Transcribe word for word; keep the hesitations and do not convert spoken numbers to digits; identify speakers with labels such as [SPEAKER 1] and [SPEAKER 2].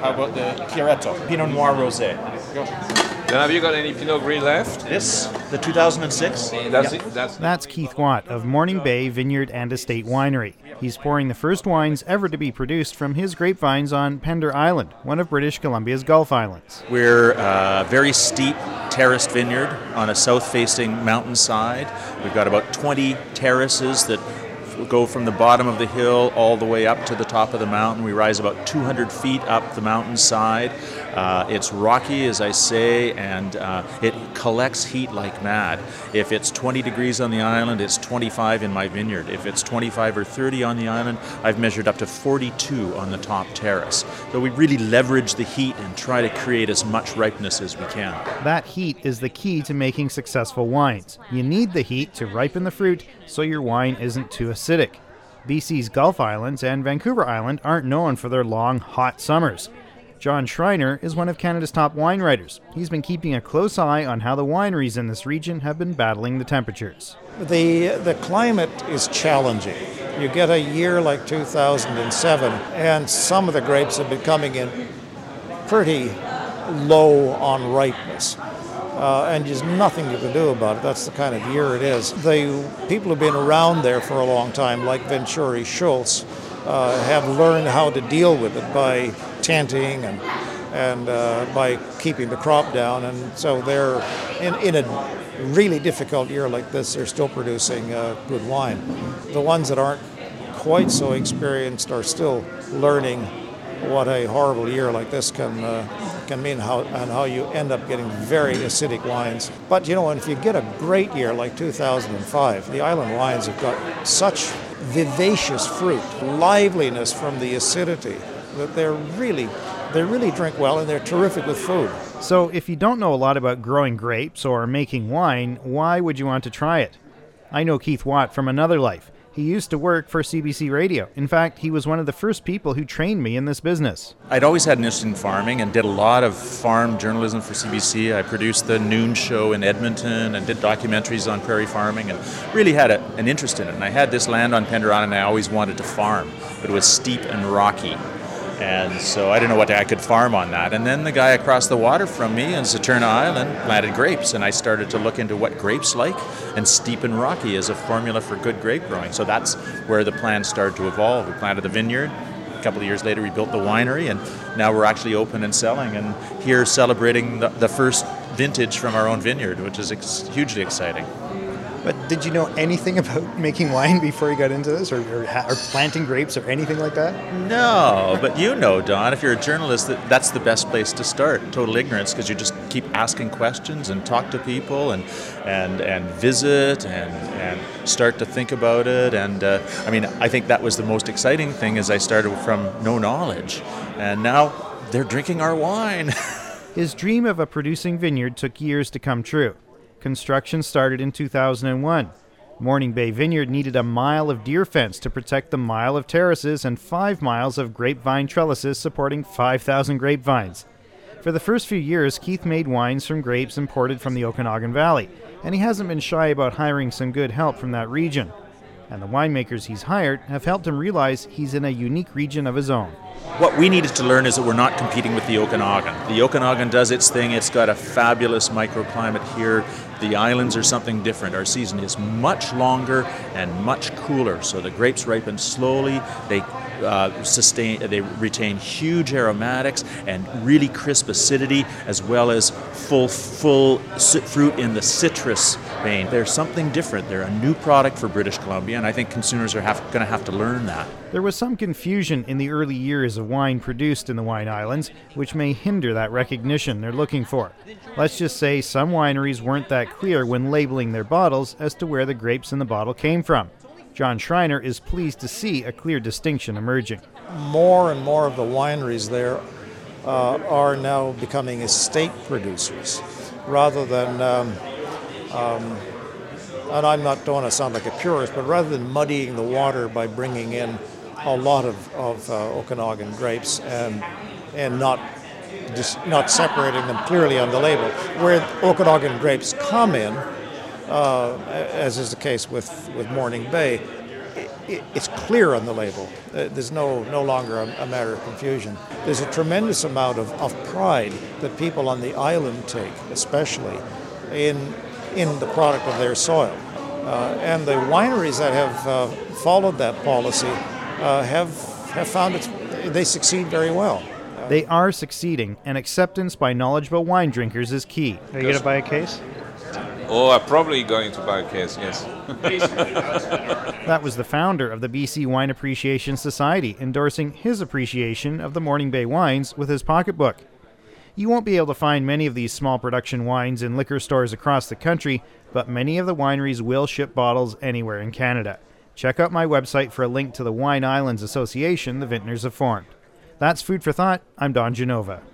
[SPEAKER 1] How about the Chiaretto, Pinot Noir Rosé? Go.
[SPEAKER 2] Then have you got any Pinot Gris left?
[SPEAKER 1] This, the two thousand six.
[SPEAKER 2] That's,
[SPEAKER 1] yeah.
[SPEAKER 2] it, that's
[SPEAKER 3] That's Keith Watt of Morning Bay Vineyard and Estate Winery. He's pouring the first wines ever to be produced from his grapevines on Pender Island, one of British Columbia's Gulf Islands.
[SPEAKER 1] We're a very steep terraced vineyard on a south-facing mountainside. We've got about twenty terraces that go from the bottom of the hill all the way up to the top of the mountain. We rise about two hundred feet up the mountainside. Uh, it's rocky, as I say, and uh, it collects heat like mad. If it's twenty degrees on the island, it's twenty-five in my vineyard. If it's twenty-five or thirty on the island, I've measured up to forty-two on the top terrace. So we really leverage the heat and try to create as much ripeness as we can.
[SPEAKER 3] That heat is the key to making successful wines. You need the heat to ripen the fruit so your wine isn't too acidic. B C's Gulf Islands and Vancouver Island aren't known for their long, hot summers. John Schreiner is one of Canada's top wine writers. He's been keeping a close eye on how the wineries in this region have been battling the temperatures.
[SPEAKER 4] The, the climate is challenging. You get a year like two thousand seven, and some of the grapes have been coming in pretty low on ripeness. Uh, and there's nothing you can do about it. That's the kind of year it is. The people who've been around there for a long time, like Venturi Schultz, uh, have learned how to deal with it by tenting and and uh, by keeping the crop down. And so they're, in, in a really difficult year like this, they're still producing uh, good wine. The ones that aren't quite so experienced are still learning what a horrible year like this can uh, can mean, how and how you end up getting very acidic wines. But you know, if you get a great year like two thousand five, the island wines have got such vivacious fruit, liveliness from the acidity, that they're really, they really drink well, and they're terrific with food.
[SPEAKER 3] So if you don't know a lot about growing grapes or making wine, why would you want to try it? I know Keith Watt from another life. He used to work for C B C Radio. In fact, he was one of the first people who trained me in this business.
[SPEAKER 1] I'd always had an interest in farming and did a lot of farm journalism for C B C. I produced the Noon Show in Edmonton and did documentaries on prairie farming and really had a, an interest in it. And I had this land on Pender Island and I always wanted to farm, but it was steep and rocky. And so I didn't know what I could farm on that. And then the guy across the water from me in Saturna Island planted grapes, and I started to look into what grapes like, and steep and rocky is a formula for good grape growing. So that's where the plan started to evolve. We planted the vineyard. A couple of years later, we built the winery, and now we're actually open and selling, and here celebrating the, the first vintage from our own vineyard, which is ex- hugely exciting.
[SPEAKER 5] But did you know anything about making wine before you got into this, or, or, or planting grapes or anything like that?
[SPEAKER 1] No, but you know, Don, if you're a journalist, that that's the best place to start, total ignorance, because you just keep asking questions and talk to people and and, and visit and, and start to think about it. And uh, I mean, I think that was the most exciting thing, is I started from no knowledge, and now they're drinking our wine.
[SPEAKER 3] His dream of a producing vineyard took years to come true. Construction started in two thousand one. Morning Bay Vineyard needed a mile of deer fence to protect the mile of terraces and five miles of grapevine trellises supporting five thousand grapevines. For the first few years, Keith made wines from grapes imported from the Okanagan Valley, and he hasn't been shy about hiring some good help from that region. And the winemakers he's hired have helped him realize he's in a unique region of his own.
[SPEAKER 1] What we needed to learn is that we're not competing with the Okanagan. The Okanagan does its thing. It's got a fabulous microclimate here. The islands are something different. Our season is much longer and much cooler, so the grapes ripen slowly. They uh, sustain, they retain huge aromatics and really crisp acidity, as well as full, full fruit in the citrus vein. They're something different. They're a new product for British Columbia, and I think consumers are going to have to learn that.
[SPEAKER 3] There was some confusion in the early years of wine produced in the Wine Islands, which may hinder that recognition they're looking for. Let's just say some wineries weren't that clear when labeling their bottles as to where the grapes in the bottle came from. John Schreiner is pleased to see a clear distinction emerging.
[SPEAKER 4] More and more of the wineries there uh, are now becoming estate producers rather than, um, um, and I'm not don't want to sound like a purist, but rather than muddying the water by bringing in a lot of, of uh, Okanagan grapes and and not just not separating them clearly on the label. Where Okanagan grapes come in, uh, as is the case with, with Morning Bay, it, it's clear on the label. Uh, there's no no longer a, a matter of confusion. There's a tremendous amount of, of pride that people on the island take, especially in in the product of their soil. Uh, and the wineries that have uh, followed that policy uh, have have found it, they succeed very well.
[SPEAKER 3] They are succeeding, and acceptance by knowledgeable wine drinkers is key.
[SPEAKER 5] Are you going to buy a case?
[SPEAKER 2] Oh, I'm probably going to buy a case, yes.
[SPEAKER 3] That was the founder of the B C Wine Appreciation Society endorsing his appreciation of the Morning Bay wines with his pocketbook. You won't be able to find many of these small production wines in liquor stores across the country, but many of the wineries will ship bottles anywhere in Canada. Check out my website for a link to the Wine Islands Association the vintners have formed. That's Food for Thought. I'm Don Genova.